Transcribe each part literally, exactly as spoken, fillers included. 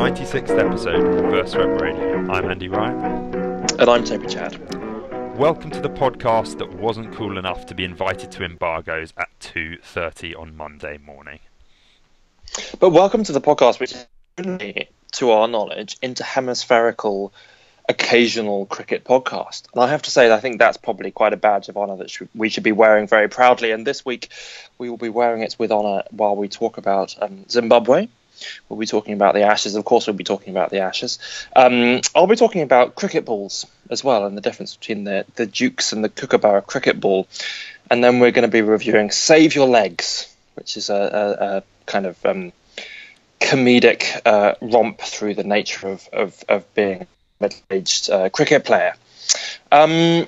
ninety-sixth episode of Reverse Rep Radio. I'm Andy Ryan. And I'm Toby Chad. Welcome to the podcast that wasn't cool enough to be invited to embargoes at two thirty on Monday morning. But welcome to the podcast, which is only, to our knowledge, interhemispherical occasional cricket podcast. And I have to say, I think that's probably quite a badge of honour that sh- we should be wearing very proudly. And this week, we will be wearing it with honour while we talk about um, Zimbabwe. We'll be talking about the Ashes. Of course, we'll be talking about the Ashes. Um, I'll be talking about cricket balls as well, and the difference between the, the Dukes and the Kookaburra cricket ball. And then we're going to be reviewing Save Your Legs, which is a, a, a kind of um, comedic uh, romp through the nature of, of, of being a middle-aged uh, cricket player. Um,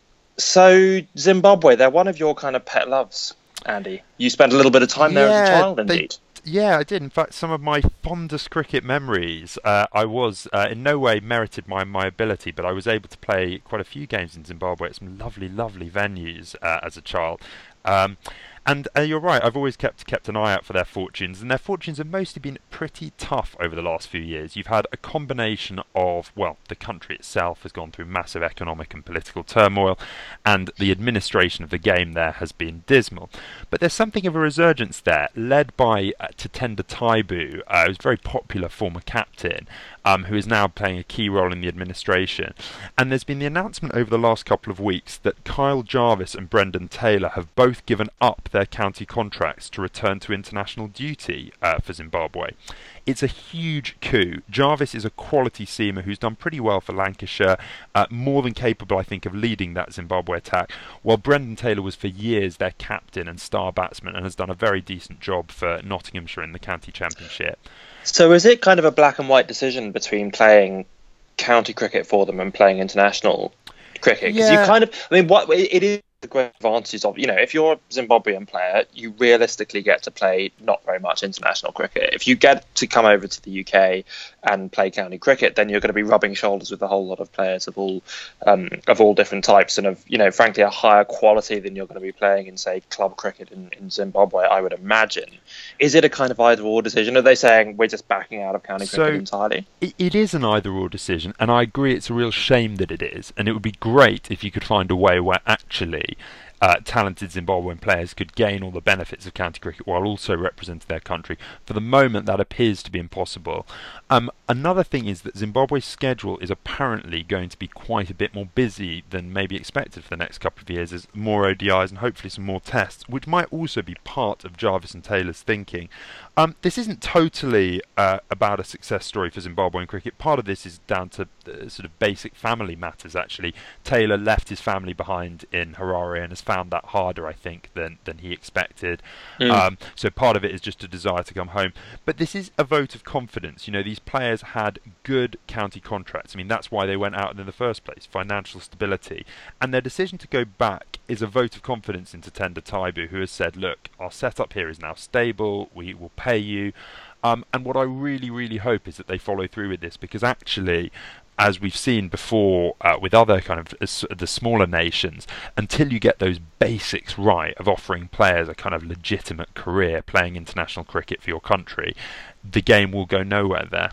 so Zimbabwe, they're one of your kind of pet loves, Andy. You spent a little bit of time there yeah, as a child, they, indeed. Yeah, I did. In fact, some of my fondest cricket memories, uh, I was uh, in no way merited my, my ability, but I was able to play quite a few games in Zimbabwe at some lovely, lovely venues uh, as a child. Um, And uh, you're right, I've always kept kept an eye out for their fortunes, and their fortunes have mostly been pretty tough over the last few years. You've had a combination of, well, the country itself has gone through massive economic and political turmoil, and the administration of the game there has been dismal. But there's something of a resurgence there, led by uh, Tatenda Taibu, uh, who's a very popular former captain, um, who is now playing a key role in the administration. And there's been the announcement over the last couple of weeks that Kyle Jarvis and Brendan Taylor have both given up their county contracts to return to international duty uh, for Zimbabwe. It's a huge coup. Jarvis is a quality seamer who's done pretty well for Lancashire, uh, more than capable, I think, of leading that Zimbabwe attack, while Brendan Taylor was for years their captain and star batsman and has done a very decent job for Nottinghamshire in the county championship. So is it kind of a black and white decision between playing county cricket for them and playing international cricket? Because Yeah. you kind of, I mean, what it is the great advantages of, you know, if you're a Zimbabwean player, you realistically get to play not very much international cricket. If you get to come over to the U K and play county cricket, then you're going to be rubbing shoulders with a whole lot of players of all um, of all different types and of, you know, frankly, a higher quality than you're going to be playing in, say, club cricket in, in Zimbabwe, I would imagine. Is it a kind of either-or decision? Are they saying we're just backing out of county So, cricket entirely? It, it is an either-or decision, and I agree it's a real shame that it is, and it would be great if you could find a way where actually uh, talented Zimbabwean players could gain all the benefits of county cricket while also representing their country. For the moment, that appears to be impossible. Um, another thing is that Zimbabwe's schedule is apparently going to be quite a bit more busy than maybe expected for the next couple of years. There's more O D Is and hopefully some more tests, which might also be part of Jarvis and Taylor's thinking. Um, this isn't totally uh, about a success story for Zimbabwean cricket. Part of this is down to uh, sort of basic family matters, actually. Taylor left his family behind in Harare and has found that harder, I think, than, than he expected. Mm. Um, so part of it is just a desire to come home. But this is a vote of confidence. You know, these players had good county contracts. I mean, that's why they went out in the first place, financial stability. And their decision to go back is a vote of confidence into Tatenda Taibu, who has said, look, our setup here is now stable, we will pay you. Um, and what I really, really hope is that they follow through with this, because actually, as we've seen before uh, with other kind of uh, the smaller nations, until you get those basics right of offering players a kind of legitimate career playing international cricket for your country, the game will go nowhere there.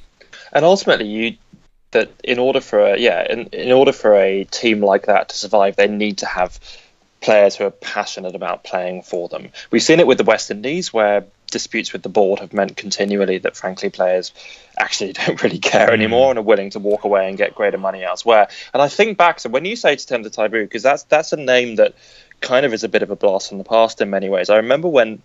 And ultimately, you that in order for a, yeah, in, in order for a team like that to survive, they need to have players who are passionate about playing for them. We've seen it with the West Indies, where disputes with the board have meant continually that, frankly, players actually don't really care anymore and are willing to walk away and get greater money elsewhere. And I think back to when you say Tatenda Taibu, because that's that's a name that kind of is a bit of a blast from the past in many ways. I remember when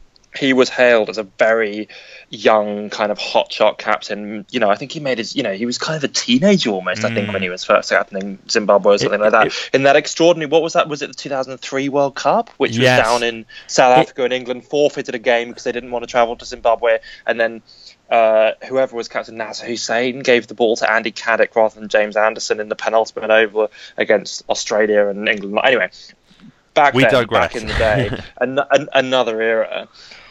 he was hailed as a very young kind of hotshot captain. You know, I think he made his, you know, he was kind of a teenager almost, mm. I think, when he was first captaining Zimbabwe or something it, like that. It, in that extraordinary, what was that? Was it the two thousand three World Cup, which yes. was down in South it, Africa and England, forfeited a game because they didn't want to travel to Zimbabwe. And then uh, whoever was captain, Nasser Hussain, gave the ball to Andy Caddick rather than James Anderson in the penultimate over against Australia and England. Anyway, back we then, digress. back in the day, an, an, another era.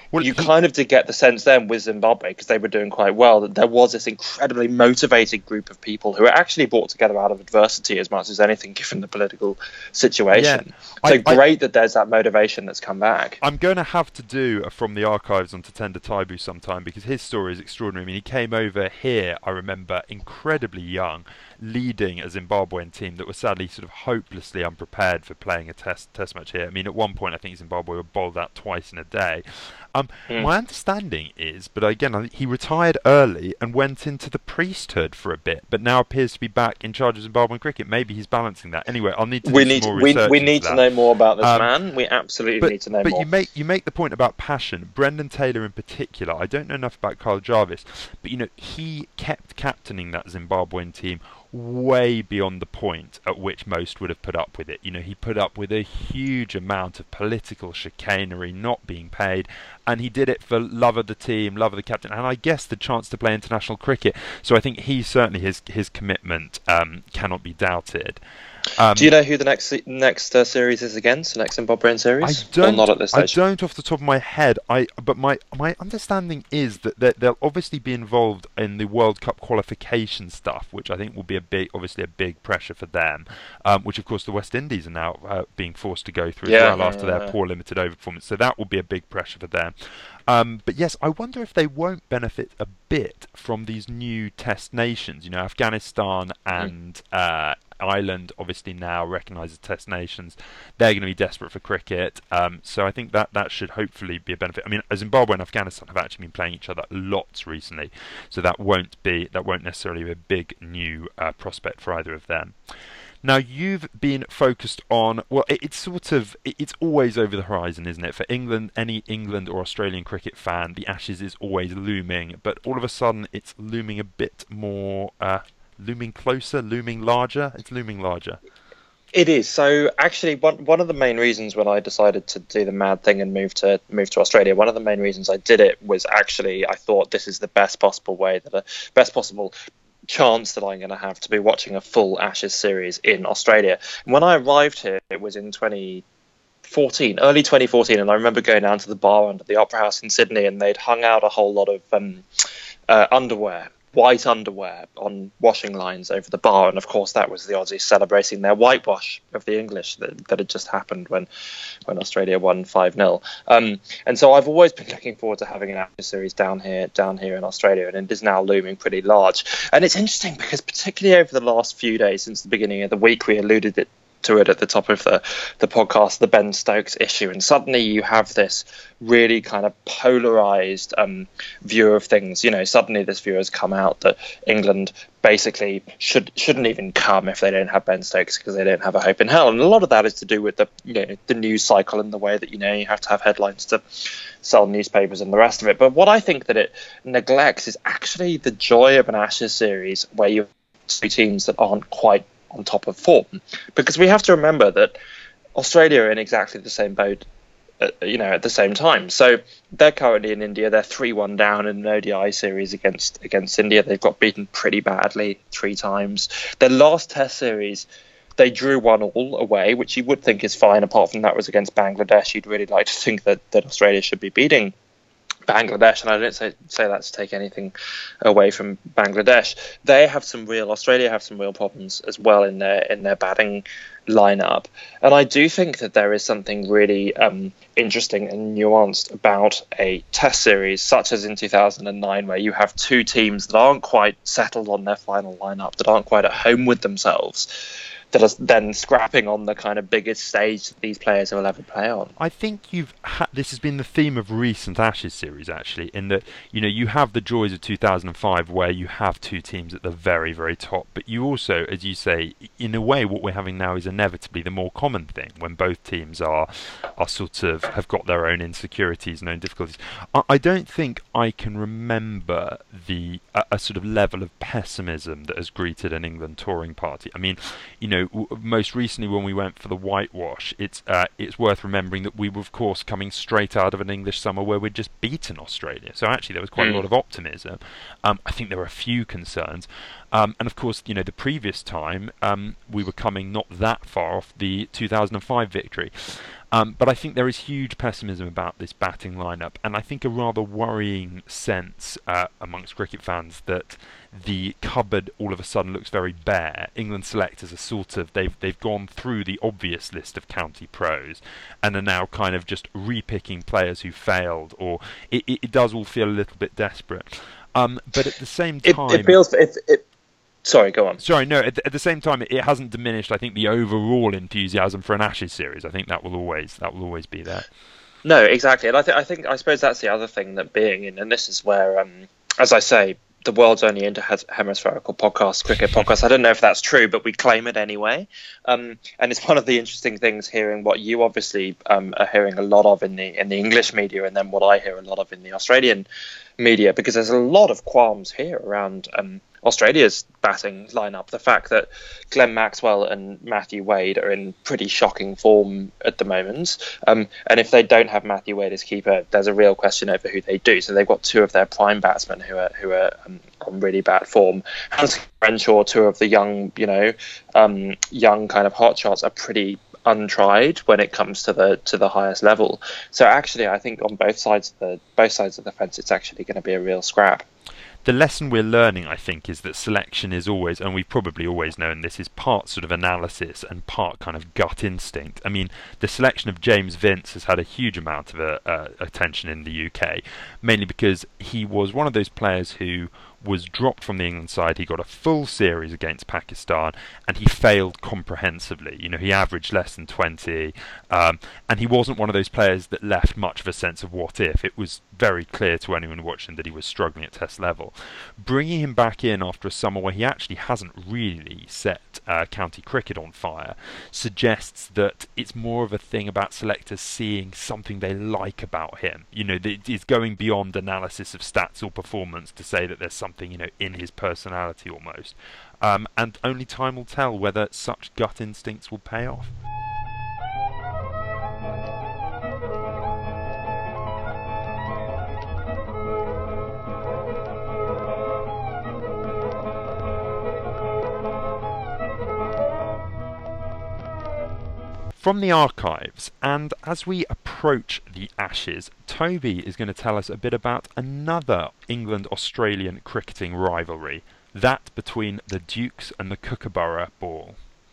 Well, you he, kind of did get the sense then with Zimbabwe, because they were doing quite well, that there was this incredibly motivated group of people who were actually brought together out of adversity as much as anything, given the political situation. Yeah, so I, great I, that there's that motivation that's come back. I'm going to have to do a From the Archives on Tatenda Taibu sometime, because his story is extraordinary. I mean, he came over here, I remember, incredibly young, leading a Zimbabwean team that was sadly sort of hopelessly unprepared for playing a test test match here. I mean, at one point, I think Zimbabwe were bowled out twice in a day. Um, mm. My understanding is, but again, I think he retired early and went into the priesthood for a bit, but now appears to be back in charge of Zimbabwean cricket. Maybe he's balancing that. Anyway, I'll need to we do need some more we, research we need into to that. know more about this um, man. We absolutely but, need to know but more. But you make you make the point about passion. Brendan Taylor in particular. I don't know enough about Kyle Jarvis, but you know he kept captaining that Zimbabwean team way beyond the point at which most would have put up with it. You know, he put up with a huge amount of political chicanery, not being paid, and he did it for love of the team, love of the captain, and I guess the chance to play international cricket. So I think he certainly his his commitment um, cannot be doubted. Um, Do you know who the next next uh, series is against? The next Zimbabwean series? I don't. Or not at this stage? I don't off the top of my head. I but my my understanding is that they'll, they'll obviously be involved in the World Cup qualification stuff, which I think will be a big, obviously a big pressure for them. Um, which of course the West Indies are now uh, being forced to go through yeah, as well after yeah, their yeah. poor limited over performance. So that will be a big pressure for them. Um, but yes, I wonder if they won't benefit a bit from these new test nations. You know, Afghanistan and mm. uh, Ireland obviously now recognised as test nations. They're going to be desperate for cricket. Um, so I think that that should hopefully be a benefit. I mean, Zimbabwe and Afghanistan have actually been playing each other lots recently, so that won't be that won't necessarily be a big new uh, prospect for either of them. Now, you've been focused on, well, it, it's sort of, it, it's always over the horizon, isn't it? For England, any England or Australian cricket fan, the Ashes is always looming, but all of a sudden it's looming a bit more, uh, looming closer, looming larger. It's looming larger. It is. So actually, one one of the main reasons when I decided to do the mad thing and move to move to Australia, one of the main reasons I did it was actually I thought this is the best possible way, that a best possible chance that I'm going to have to be watching a full Ashes series in Australia. And when I arrived here, it was in twenty fourteen, early twenty fourteen, and I remember going down to the bar under the Opera House in Sydney, and they'd hung out a whole lot of um, uh, underwear. White underwear on washing lines over the bar, and of course that was the Aussies celebrating their whitewash of the English that, that had just happened when when Australia won five nil. Um, and so I've always been looking forward to having an Ashes series down here down here in Australia, and it is now looming pretty large. And it's interesting because particularly over the last few days since the beginning of the week, we alluded it to it at the top of the, the podcast, the Ben Stokes issue, and suddenly you have this really kind of polarized um, view of things. You know, suddenly this view has come out that England basically should shouldn't even come if they don't have Ben Stokes, because they don't have a hope in hell. And a lot of that is to do with the you know the news cycle and the way that you know you have to have headlines to sell newspapers and the rest of it. But what I think that it neglects is actually the joy of an Ashes series where you have two teams that aren't quite on top of form, because we have to remember that Australia are in exactly the same boat, uh, you know, at the same time. So they're currently in India. They're three one down in an O D I series against against India. They've got beaten pretty badly three times. Their last Test series, they drew one all away, which you would think is fine. Apart from that was against Bangladesh. You'd really like to think that that Australia should be beating Bangladesh, and I don't say, say that to take anything away from Bangladesh. They have some real Australia have some real problems as well in their in their batting lineup, and I do think that there is something really um, interesting and nuanced about a Test series such as in two thousand nine, where you have two teams that aren't quite settled on their final lineup, that aren't quite at home with themselves, that are then scrapping on the kind of biggest stage that these players will ever play on. I think you've ha- this has been the theme of recent Ashes series, actually, in that you know you have the joys of two thousand five where you have two teams at the very, very top, but you also, as you say, in a way, what we're having now is inevitably the more common thing when both teams are are sort of have got their own insecurities and own difficulties. I, I don't think I can remember the a, a sort of level of pessimism that has greeted an England touring party. I mean, you know. Most recently, when we went for the whitewash, it's uh, it's worth remembering that we were, of course, coming straight out of an English summer where we'd just beaten Australia. So actually, there was quite mm. a lot of optimism. Um, I think there were a few concerns, um, and of course, you know, the previous time um, we were coming not that far off the two thousand five victory. Um, but I think there is huge pessimism about this batting lineup, and I think a rather worrying sense uh, amongst cricket fans that the cupboard all of a sudden looks very bare. England selectors are sort of they've they've gone through the obvious list of county pros and are now kind of just repicking players who failed, or it, it, it does all feel a little bit desperate. Um, but at the same time, it, it feels it, it Sorry, go on. Sorry, no. At the, at the same time, it, it hasn't diminished. I think the overall enthusiasm for an Ashes series. I think that will always that will always be there. No, exactly, and I think I think I suppose that's the other thing that being in, and this is where, um, as I say, the world's only inter-hemispherical podcast, cricket podcast. I don't know if that's true, but we claim it anyway. Um, and it's one of the interesting things hearing what you obviously um, are hearing a lot of in the in the English media, and then what I hear a lot of in the Australian media, because there's a lot of qualms here around um, Australia's batting lineup. The fact that Glenn Maxwell and Matthew Wade are in pretty shocking form at the moment. Um, and if they don't have Matthew Wade as keeper, there's a real question over who they do. So they've got two of their prime batsmen who are who are um, on really bad form. Hans Renshaw, two of the young, you know, um, young kind of hotshots are pretty untried when it comes to the to the highest level. So actually, I think on both sides of the both sides of the fence, it's actually going to be a real scrap. The lesson we're learning, I think, is that selection is always, and we've probably always known this, is part sort of analysis and part kind of gut instinct. I mean, the selection of James Vince has had a huge amount of uh, uh, attention in the U K, mainly because he was one of those players who was dropped from the England side. He got a full series against Pakistan and he failed comprehensively. You know, he averaged less than twenty, um, and he wasn't one of those players that left much of a sense of what if. It was very clear to anyone watching that he was struggling at test level. Bringing him back in after a summer where he actually hasn't really set uh, county cricket on fire suggests that it's more of a thing about selectors seeing something they like about him. You know, it's going beyond analysis of stats or performance to say that there's something, you know, in his personality almost. Um, and only time will tell whether such gut instincts will pay off. From the archives, and as we approach the Ashes, Toby is going to tell us a bit about another England-Australian cricketing rivalry, that between the Dukes and the Kookaburra Ball.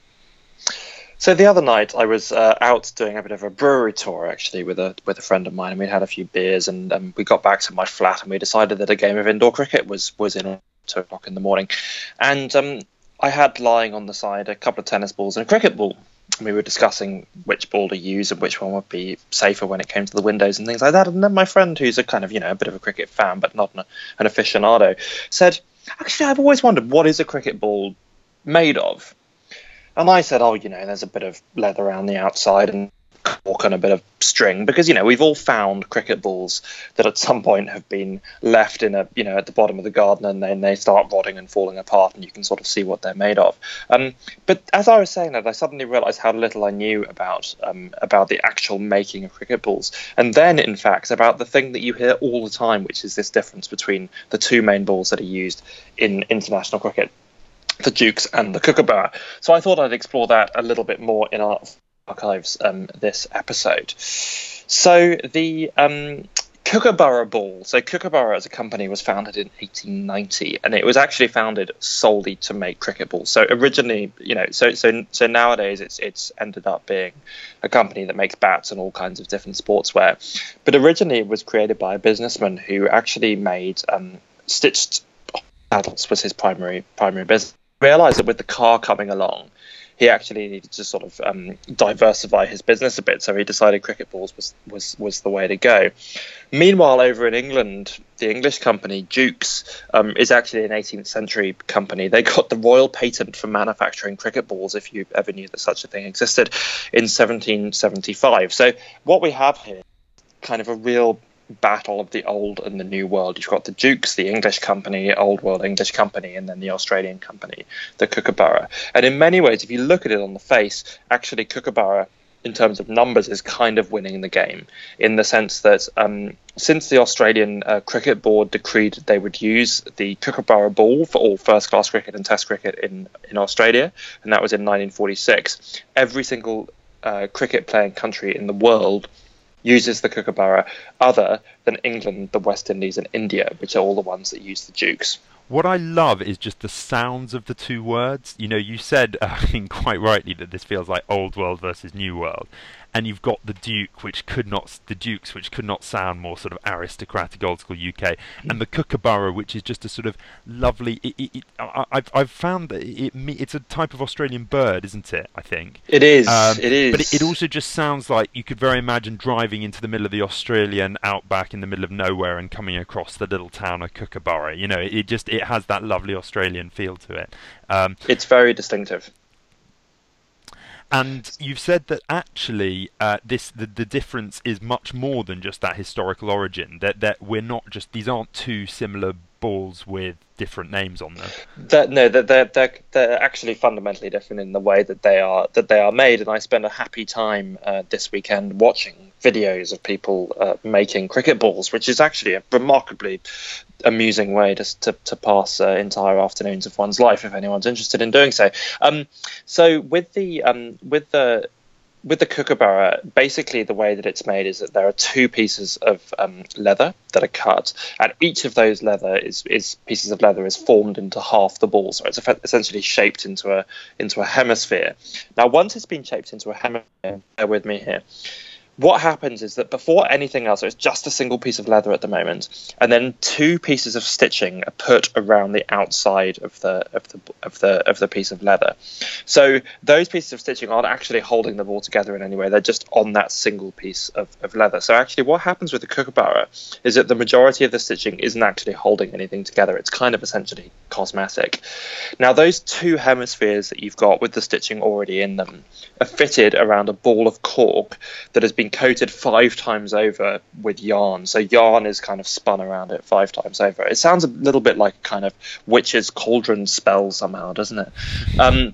So the other night I was uh, out doing a bit of a brewery tour actually with a with a friend of mine, and we had a few beers, and um, we got back to my flat and we decided that a game of indoor cricket was was in at two o'clock in the morning, and um, I had lying on the side a couple of tennis balls and a cricket ball. We were discussing which ball to use and which one would be safer when it came to the windows and things like that. And then my friend, who's a kind of, you know, a bit of a cricket fan, but not an, an aficionado, said, actually, I've always wondered, what is a cricket ball made of? And I said, oh, you know, there's a bit of leather around the outside and cork and a bit of string, because, you know, we've all found cricket balls that at some point have been left in a, you know, at the bottom of the garden, and then they start rotting and falling apart, and you can sort of see what they're made of. Um, but as I was saying that, I suddenly realised how little I knew about um, about the actual making of cricket balls, and then, in fact, about the thing that you hear all the time, which is this difference between the two main balls that are used in international cricket, the Dukes and the Kookaburra. So I thought I'd explore that a little bit more in our archives um, this episode. So the um, Kookaburra Ball, so Kookaburra as a company was founded in eighteen ninety, and it was actually founded solely to make cricket balls. So originally, you know, so so so nowadays it's it's ended up being a company that makes bats and all kinds of different sportswear. But originally it was created by a businessman who actually made um, stitched paddles was his primary primary business. Realized that with the car coming along, he actually needed to sort of um, diversify his business a bit, so he decided cricket balls was, was, was the way to go. Meanwhile, over in England, the English company Dukes um, is actually an eighteenth century company. They got the royal patent for manufacturing cricket balls, if you ever knew that such a thing existed, in seventeen seventy-five. So what we have here is kind of a real battle of the old and the new world. You've got the Dukes, the English company, old world English company, and then the Australian company, the Kookaburra. And in many ways, if you look at it on the face, actually Kookaburra, in terms of numbers, is kind of winning the game, in the sense that um, since the Australian uh, Cricket Board decreed that they would use the Kookaburra ball for all first-class cricket and Test cricket in, in Australia, and that was in nineteen forty-six, every single uh, cricket playing country in the world uses the kookaburra other than England, the West Indies, and India, which are all the ones that use the dukes. What I love is just the sounds of the two words. You know, you said, uh, I think quite rightly, that this feels like old world versus new world. And you've got the Duke, which could not, the Dukes, which could not sound more sort of aristocratic, old school U K, and the kookaburra, which is just a sort of lovely. It, it, it, I, I've I've found that it, it it's a type of Australian bird, isn't it? I think it is. Um, it is. But it, it also just sounds like you could very imagine driving into the middle of the Australian outback in the middle of nowhere and coming across the little town of Kookaburra. You know, it, it just it has that lovely Australian feel to it. Um, it's very distinctive. And you've said that actually uh, this the, the difference is much more than just that historical origin. That that we're not just these aren't two similar balls with different names on them. That, no, that they're, they're they're actually fundamentally different in the way that they are that they are made. And I spent a happy time uh, this weekend watching videos of people uh, making cricket balls, which is actually a remarkably amusing way to to, to pass uh, entire afternoons of one's life if anyone's interested in doing so. Um, so with the um, with the With the kookaburra, basically the way that it's made is that there are two pieces of um, leather that are cut, and each of those leather is, is pieces of leather is formed into half the ball, so it's essentially shaped into a into a hemisphere. Now, once it's been shaped into a hemisphere, bear with me here. What happens is that before anything else, so it's just a single piece of leather at the moment, and then two pieces of stitching are put around the outside of the of the of the of the piece of leather. So those pieces of stitching aren't actually holding the ball together in any way; they're just on that single piece of, of leather. So actually, what happens with the kookaburra is that the majority of the stitching isn't actually holding anything together. It's kind of essentially cosmetic. Now, those two hemispheres that you've got with the stitching already in them are fitted around a ball of cork that has been coated five times over with yarn. So yarn is kind of spun around it five times over. It sounds a little bit like kind of witch's cauldron spell somehow, doesn't it? Um,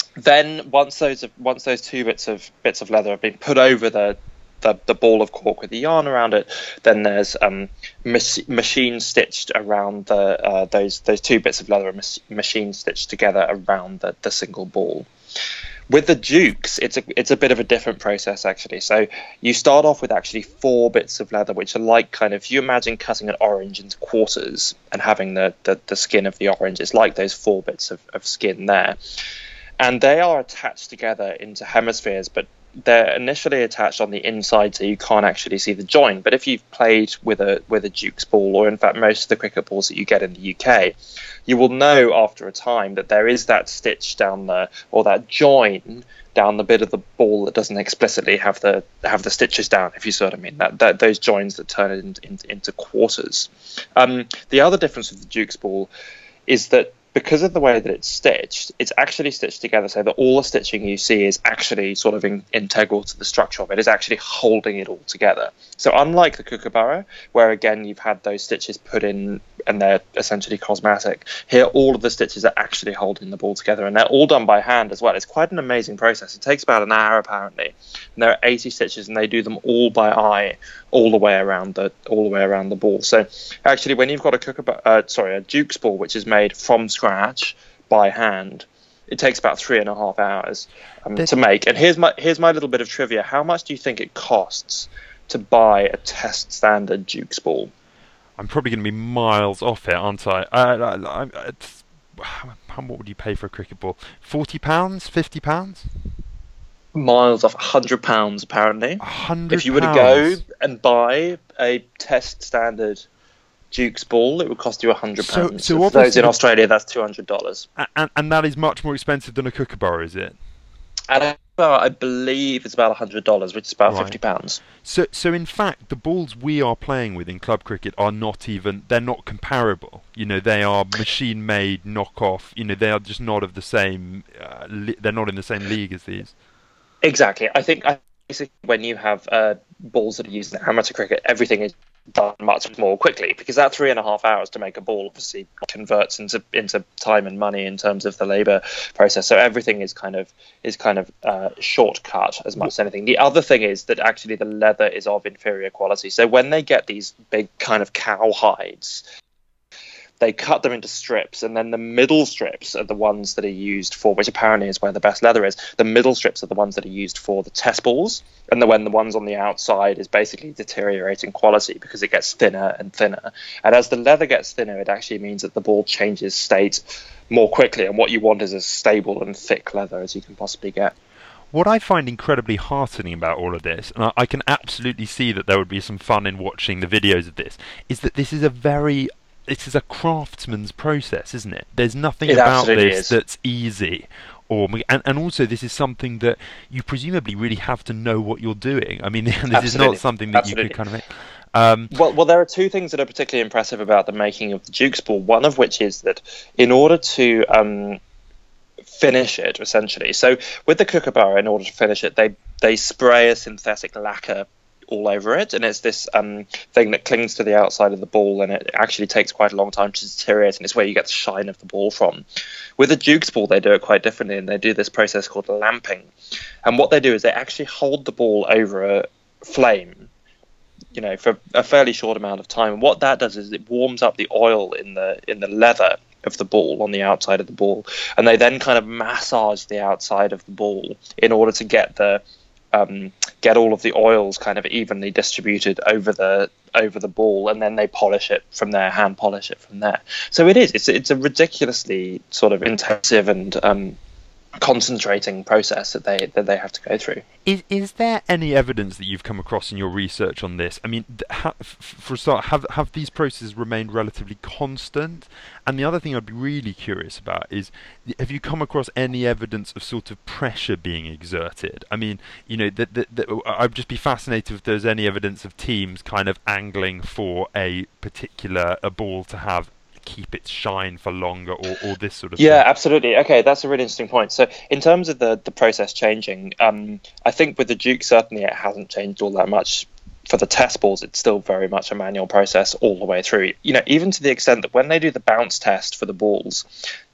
then once those once those two bits of bits of leather have been put over the the, the ball of cork with the yarn around it, then there's um, mach- machine stitched around the uh, those those two bits of leather are mach- machine stitched together around the, the single ball. With the dukes, it's a it's a bit of a different process actually. So you start off with actually four bits of leather, which are like kind of, if you imagine cutting an orange into quarters and having the, the, the skin of the orange, it's like those four bits of, of skin there. And they are attached together into hemispheres, but they're initially attached on the inside, so you can't actually see the join. But if you've played with a with a Duke's ball, or in fact most of the cricket balls that you get in the U K, you will know after a time that there is that stitch down the, or that join down the bit of the ball that doesn't explicitly have the have the stitches down, if you see what I mean. That, that those joins that turn it into, into, into quarters. Um, the other difference with the Duke's ball is that because of the way that it's stitched, it's actually stitched together so that all the stitching you see is actually sort of in, integral to the structure of it. It's actually holding it all together. So unlike the kookaburra, where again you've had those stitches put in and they're essentially cosmetic, here all of the stitches are actually holding the ball together, and they're all done by hand as well. It's quite an amazing process. It takes about an hour apparently, and there are eighty stitches, and they do them all by eye, all the way around the all the way around the ball. So actually, when you've got a kookaburra, uh, sorry, a Duke's ball which is made from scratch by hand, it takes about three and a half hours um, to make. And here's my here's my little bit of trivia. How much do you think it costs to buy a test standard Duke's ball? I'm probably going to be miles off it, aren't I? Uh, I, I it's, what would you pay for a cricket ball? Forty pounds, fifty pounds? Miles off, one hundred pounds apparently. one hundred If you were to go and buy a test standard Duke's ball, it would cost you one hundred pounds. So, so for those in Australia, that's two hundred dollars. And, and that is much more expensive than a kookaburra, is it? And I believe it's about one hundred dollars, which is about right. fifty pounds. So, so in fact, the balls we are playing with in club cricket are not even, they're not comparable. You know, they are machine-made knockoff. You know, they are just not of the same, uh, li- they're not in the same league as these. Exactly. I think I, basically when you have uh, balls that are used in amateur cricket, everything is done much more quickly, because that three and a half hours to make a ball obviously converts into into time and money in terms of the labour process. So everything is kind of is kind of uh, shortcut as much as anything. The other thing is that actually the leather is of inferior quality. So when they get these big kind of cow hides, they cut them into strips, and then the middle strips are the ones that are used for, which apparently is where the best leather is. The middle strips are the ones that are used for the test balls, and the when the ones on the outside is basically deteriorating quality because it gets thinner and thinner. And as the leather gets thinner, it actually means that the ball changes state more quickly, and what you want is as stable and thick leather as you can possibly get. What I find incredibly heartening about all of this, and I, I can absolutely see that there would be some fun in watching the videos of this, is that this is a very This is a craftsman's process, isn't it? There's nothing it about this is. that's easy, or and, and also this is something that you presumably really have to know what you're doing. I mean, this absolutely. is not something that absolutely. you could kind of make. Um, well, well, there are two things that are particularly impressive about the making of the Duke's ball. One of which is that in order to um, finish it, essentially, so with the Kookaburra, in order to finish it, they they spray a synthetic lacquer all over it, and it's this um, thing that clings to the outside of the ball, and it actually takes quite a long time to deteriorate, and it's where you get the shine of the ball from. With the Duke's ball, they do it quite differently, and they do this process called lamping. And what they do is they actually hold the ball over a flame, you know, for a fairly short amount of time. And what that does is it warms up the oil in the in the leather of the ball on the outside of the ball, and they then kind of massage the outside of the ball in order to get the Um, get all of the oils kind of evenly distributed over the over the ball, and then they polish it from there, hand polish it from there. So it is it's it's a ridiculously sort of intensive and um, concentrating process that they that they have to go through. Is is there any evidence that you've come across in your research on this? I mean, ha, for a start, have have these processes remained relatively constant? And the other thing I'd be really curious about is, have you come across any evidence of sort of pressure being exerted? I mean, you know, that, that, that I'd just be fascinated if there's any evidence of teams kind of angling for a particular a ball to have keep its shine for longer, or, or this sort of yeah thing. Absolutely. Okay, that's a really interesting point. So in terms of the the process changing, um I think with the Duke certainly it hasn't changed all that much. For the test balls, it's still very much a manual process all the way through, you know, even to the extent that when they do the bounce test for the balls,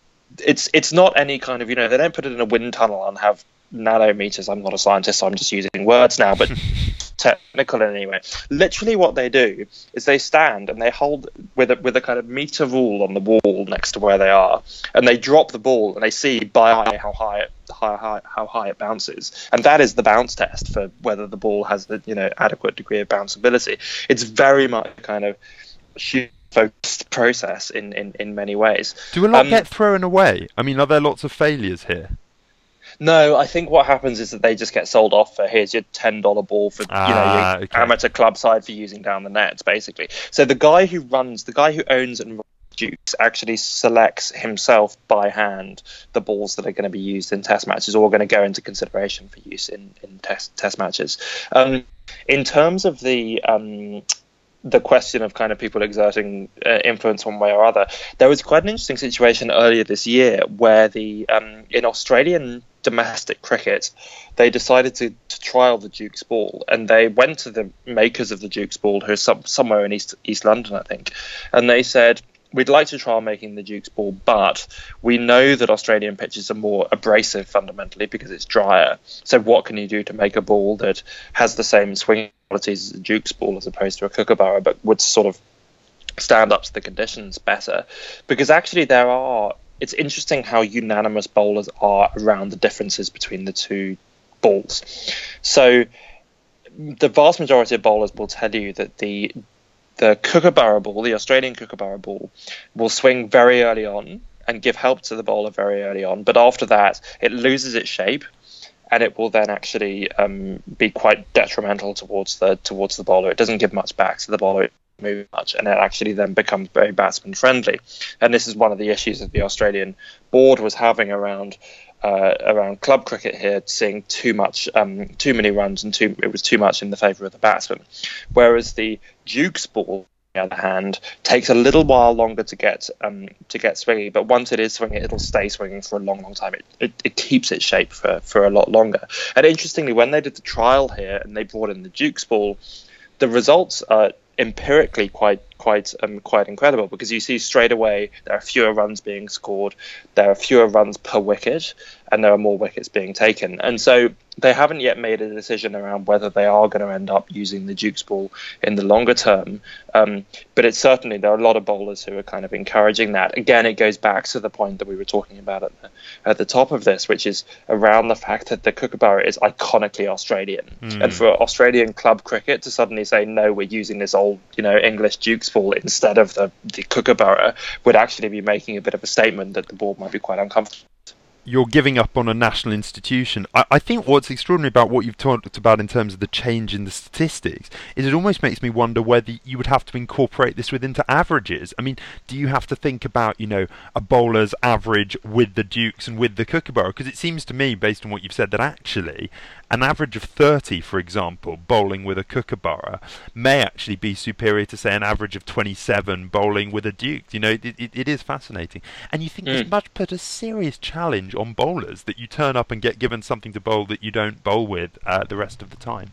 it's it's not any kind of, you know, they don't put it in a wind tunnel and have nanometers. I'm not a scientist, so I'm just using words now, but technical in any way. Literally what they do is they stand and they hold with a, with a kind of meter rule on the wall next to where they are, and they drop the ball and they see by eye how high it, how high, how high it bounces. And that is the bounce test for whether the ball has the, you know, adequate degree of bounceability. It's very much kind of focused process in, in, in many ways. Do a lot um, get thrown away? I mean, are there lots of failures here? No, I think what happens is that they just get sold off for, here's your ten dollar ball for, ah, you know, your okay. amateur club side for using down the nets, basically. So the guy who runs, the guy who owns and runs Dukes actually selects himself by hand the balls that are going to be used in test matches, or are going to go into consideration for use in, in test test matches. Um, in terms of the um, the question of kind of people exerting uh, influence one way or other, there was quite an interesting situation earlier this year where the um, in Australian domestic cricket, they decided to, to trial the Duke's ball, and they went to the makers of the Duke's ball, who are some, somewhere in East East London, I think, and they said, we'd like to trial making the Duke's ball, but we know that Australian pitches are more abrasive fundamentally because it's drier. So what can you do to make a ball that has the same swing qualities as a Duke's ball as opposed to a Kookaburra, but would sort of stand up to the conditions better? Because actually there are, it's interesting how unanimous bowlers are around the differences between the two balls. So the vast majority of bowlers will tell you that the the Kookaburra ball, the Australian Kookaburra ball, will swing very early on and give help to the bowler very early on, but after that it loses its shape, and it will then actually um, be quite detrimental towards the towards the bowler. It doesn't give much back to the bowler, move much, and it actually then becomes very batsman friendly. And this is one of the issues that the Australian board was having around uh, around club cricket here, seeing too much, um, too many runs, and too it was too much in the favour of the batsman. Whereas the Duke's ball, on the other hand, takes a little while longer to get um, to get swinging, but once it is swinging, it'll stay swinging for a long, long time. It, it, it keeps its shape for, for a lot longer. And interestingly, when they did the trial here and they brought in the Duke's ball, the results are empirically quite quite um, quite incredible, because you see straight away there are fewer runs being scored, there are fewer runs per wicket, and there are more wickets being taken. And so they haven't yet made a decision around whether they are going to end up using the Duke's ball in the longer term. Um, but it's certainly, there are a lot of bowlers who are kind of encouraging that. Again, it goes back to the point that we were talking about at the, at the top of this, which is around the fact that the Kookaburra is iconically Australian. Mm. And for Australian club cricket to suddenly say, no, we're using this old, you know, English Duke's ball instead of the, the Kookaburra would actually be making a bit of a statement that the ball might be quite uncomfortable. You're giving up on a national institution. I, I think what's extraordinary about what you've talked about in terms of the change in the statistics is it almost makes me wonder whether you would have to incorporate this within to averages. I mean, do you have to think about, you know, a bowler's average with the Dukes and with the Kookaburra? Because it seems to me, based on what you've said, that actually an average of thirty, for example, bowling with a Kookaburra may actually be superior to, say, an average of twenty-seven bowling with a Duke. You know, it, it, it is fascinating. And you think mm. this must put a serious challenge on bowlers, that you turn up and get given something to bowl that you don't bowl with uh, the rest of the time.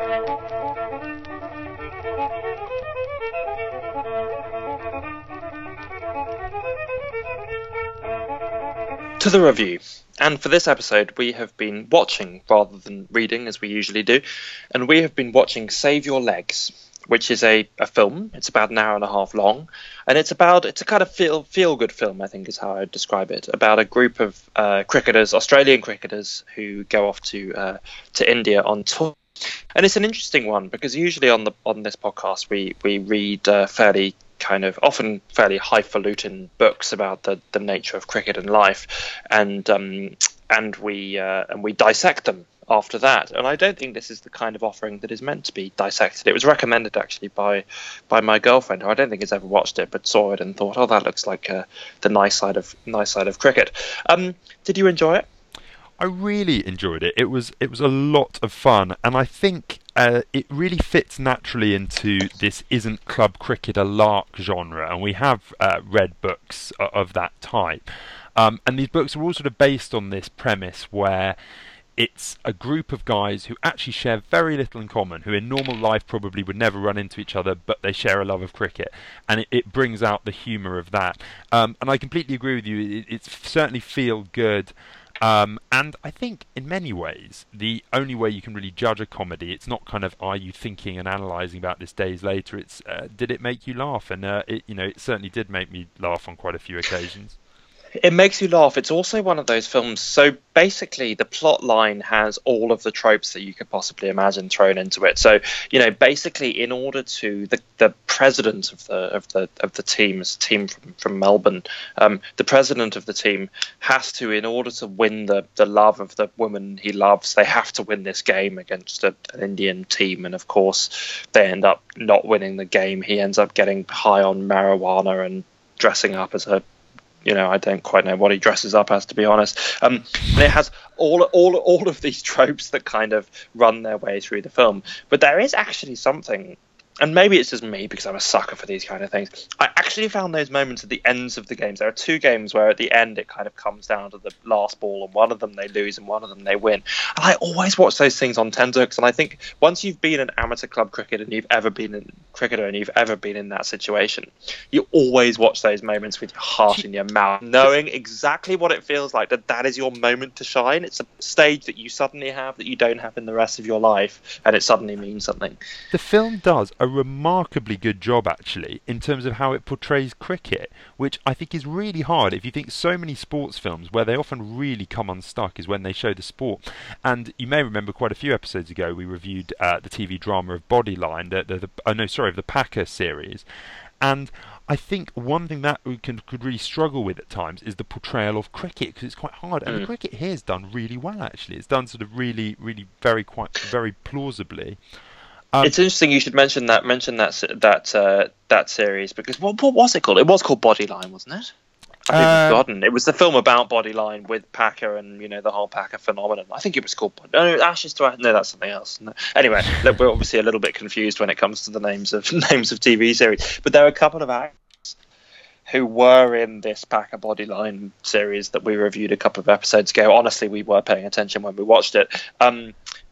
To the review. And for this episode, we have been watching rather than reading, as we usually do. And we have been watching Save Your Legs, which is a, a film. It's about an hour and a half long. And it's about, it's a kind of feel, feel-good film, I think is how I would describe it, about a group of uh, cricketers, Australian cricketers, who go off to uh, to India on tour. And it's an interesting one, because usually on the on this podcast, we, we read uh, fairly kind of often fairly highfalutin books about the, the nature of cricket and life, and um, and we uh, and we dissect them after that. And I don't think this is the kind of offering that is meant to be dissected. It was recommended actually by by my girlfriend, who I don't think has ever watched it, but saw it and thought, oh, that looks like uh, the nice side of nice side of cricket. Um, did you enjoy it? I really enjoyed it. It was it was a lot of fun, and I think uh, it really fits naturally into this isn't club cricket a lark genre, and we have uh, read books of that type. Um, and these books are all sort of based on this premise where it's a group of guys who actually share very little in common, who in normal life probably would never run into each other, but they share a love of cricket, and it, it brings out the humour of that. Um, and I completely agree with you. It, it's certainly feel good. Um, and I think in many ways, the only way you can really judge a comedy, it's not kind of, are you thinking and analysing about this days later? It's, uh, did it make you laugh? And, uh, it, you know, it certainly did make me laugh on quite a few occasions. It makes you laugh. It's also one of those films. So basically, the plot line has all of the tropes that you could possibly imagine thrown into it. So, you know, basically, in order to the, the president of the of the of the team, is a team from from Melbourne, um, the president of the team has to, in order to win the the love of the woman he loves, they have to win this game against a, an Indian team, and of course, they end up not winning the game. He ends up getting high on marijuana and dressing up as a You know, I don't quite know what he dresses up as, to be honest. Um, and it has all, all, all of these tropes that kind of run their way through the film. But there is actually something, and maybe it's just me because I'm a sucker for these kind of things. I actually found those moments at the ends of the games. There are two games where at the end it kind of comes down to the last ball, and one of them they lose and one of them they win. And I always watch those things on tenterhooks, and I think once you've been an amateur club cricketer and you've ever been a cricketer and you've ever been in that situation, you always watch those moments with your heart in your mouth, knowing exactly what it feels like, that that is your moment to shine. It's a stage that you suddenly have that you don't have in the rest of your life, and it suddenly means something. The film does a remarkably good job, actually, in terms of how it portrays cricket, which I think is really hard. If you think so many sports films, where they often really come unstuck is when they show the sport. And you may remember quite a few episodes ago we reviewed uh, the T V drama of Bodyline, the, the, the oh no, sorry, of the Packer series. And I think one thing that we can, could really struggle with at times is the portrayal of cricket, because it's quite hard. And mm. the cricket here is done really well, actually. It's done sort of really, really very, quite, very plausibly. Um, it's interesting you should mention that mention that that uh, that series, because what, what was it called? It was called Bodyline, wasn't it? I've uh, forgotten. It was the film about Bodyline with Packer and, you know, the whole Packer phenomenon. I think it was called Body. No, Ashes to No, that's something else. No. Anyway, look, we're obviously a little bit confused when it comes to the names of names of T V series, but there are a couple of actors who were in this Packer Bodyline series that we reviewed a couple of episodes ago. Honestly, we were paying attention when we watched it. Um,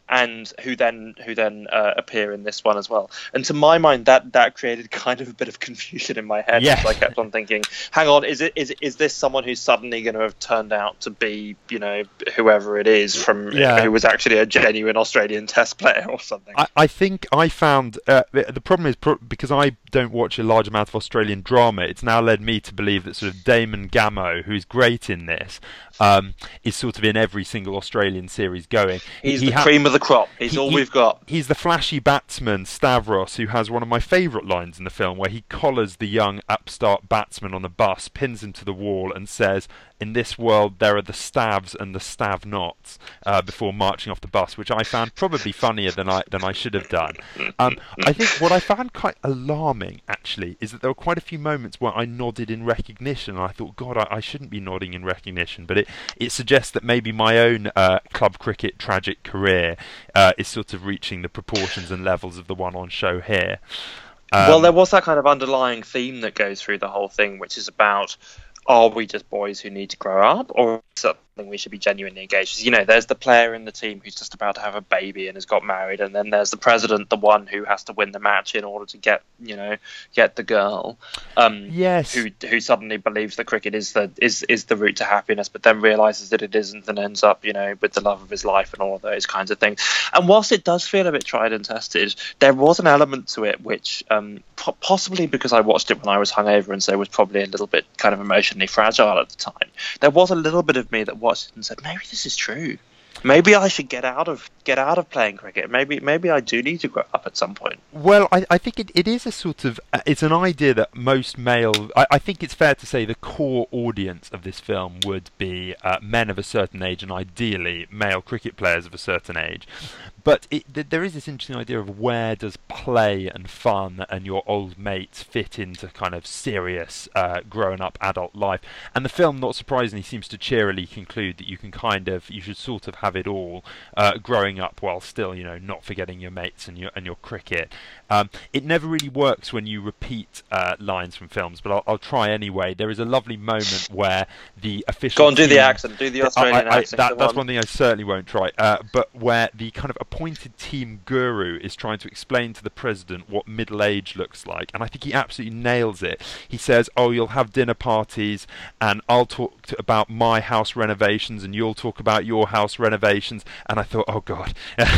and who then who then uh, appear in this one as well. And to my mind, that that created kind of a bit of confusion in my head. Yes. Because I kept on thinking, hang on, is it is is this someone who's suddenly going to have turned out to be, you know, whoever it is from Yeah. who was actually a genuine Australian Test player or something? I, I think I found uh, the, the problem is pro- because I don't watch a large amount of Australian drama. It's now led me to believe that sort of Damon Gamo, who's great in this, um, is sort of in every single Australian series going. He's He the ha- cream of the crop. He's he- all he- we've got. He's the flashy batsman Stavros, who has one of my favourite lines in the film, where he collars the young upstart batsman on the bus, pins him to the wall, and says, "In this world, there are the Stavs and the Stav-nots," uh, before marching off the bus, which I found probably funnier than I than I should have done. Um, I think what I found quite alarming, actually, is that there were quite a few moments where I nodded in recognition, and I thought, God, I, I shouldn't be nodding in recognition, but it, it suggests that maybe my own uh, club cricket tragic career uh, is sort of reaching the proportions and levels of the one on show here. Um, Well, there was that kind of underlying theme that goes through the whole thing, which is about, are we just boys who need to grow up, or is it something we should be genuinely engaged with? You know, there's the player in the team who's just about to have a baby and has got married, and then there's the president, the one who has to win the match in order to get, you know, get the girl. Um, Yes. Who who suddenly believes that cricket is the is is the route to happiness, but then realizes that it isn't, and ends up, you know, with the love of his life and all of those kinds of things. And whilst it does feel a bit tried and tested, there was an element to it which, um, po- possibly because I watched it when I was hungover and so was probably a little bit kind of emotionally fragile at the time. There was a little bit of me that watched it and said, maybe this is true. Maybe I should get out of get out of playing cricket. Maybe maybe I do need to grow up at some point. Well, I, I think it, it is a sort of, uh, it's an idea that most male, I, I think it's fair to say the core audience of this film would be uh, men of a certain age, and ideally male cricket players of a certain age. But it, th- there is this interesting idea of where does play and fun and your old mates fit into kind of serious uh, grown-up adult life. And the film, not surprisingly, seems to cheerily conclude that you can kind of, you should sort of have it all, uh, growing up while still, you know, not forgetting your mates and your and your cricket. Um, it never really works when you repeat uh, lines from films, but I'll, I'll try anyway. There is a lovely moment where the official Go on, do the team- accent. Do the Australian I- I- accent. that- come that's on. one thing I certainly won't try. Uh, but where the kind of appointed team guru is trying to explain to the president what middle age looks like, and I think he absolutely nails it. He says, "Oh, you'll have dinner parties, and I'll talk to, about my house renovations, and you'll talk about your house renovations." And I thought, oh God,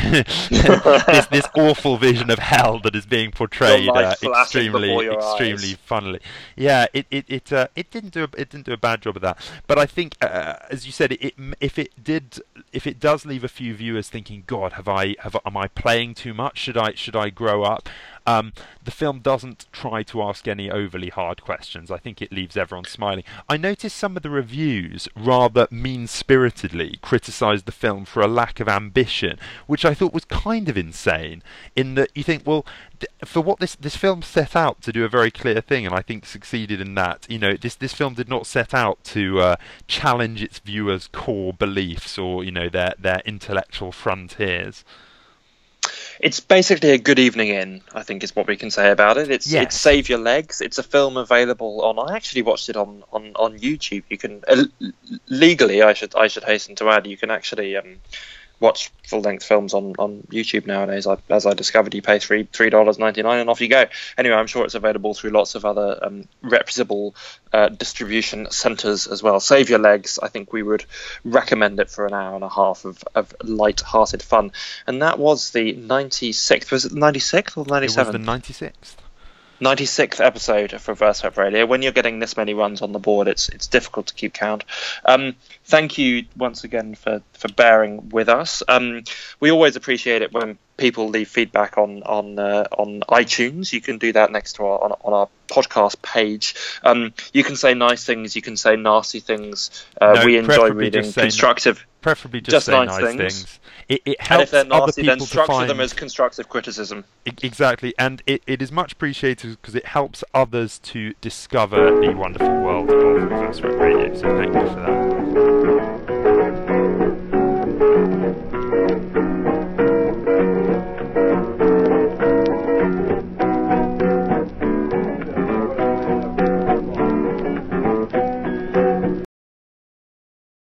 this this awful vision of hell that is being portrayed Your uh, life flashing extremely, before your extremely eyes. funnily. Yeah, it it it uh, it didn't do a, it didn't do a bad job of that. But I think, uh, as you said, it, it if it did if it does leave a few viewers thinking, God, have I have am I playing too much? Should I should I grow up? Um, the film doesn't try to ask any overly hard questions. I think it leaves everyone smiling. I noticed some of the reviews rather mean-spiritedly criticised the film for a lack of ambition, which I thought was kind of insane, in that you think, well, th- for what this this film set out to do a very clear thing, and I think succeeded in that. You know, this this film did not set out to uh, challenge its viewers' core beliefs or, you know, their their intellectual frontiers. It's basically a good evening in, I think, is what we can say about it. It's Yes. it's Save Your Legs. It's a film available on. I actually watched it on, on, on YouTube. You can uh, legally, I should I should hasten to add, you can actually um, watch full length films on, on YouTube nowadays. I, as I discovered, you pay three three dollars ninety nine and off you go. Anyway, I'm sure it's available through lots of other um, reputable uh, distribution centres as well. Save Your Legs. I think we would recommend it for an hour and a half of, of light-hearted fun. And that was the ninety-sixth. Was it the ninety-sixth or the It was ninety-seventh? the ninety-sixth. ninety-sixth episode of Reverse Rep Radio. When you're getting this many runs on the board, it's it's difficult to keep count. Um, thank you once again for, for bearing with us. Um, we always appreciate it when people leave feedback on on uh, on iTunes. You can do that next to our on, on our podcast page. Um, you can say nice things. You can say nasty things. Uh, No, we enjoy preferably reading just say constructive. Preferably just, Just say nice nice things. things. It, it And helps if they're other nasty, then people to structure find them as constructive criticism. E- exactly, and it, it is much appreciated because it helps others to discover the wonderful world of Reverse Rep Radio. So thank you for that.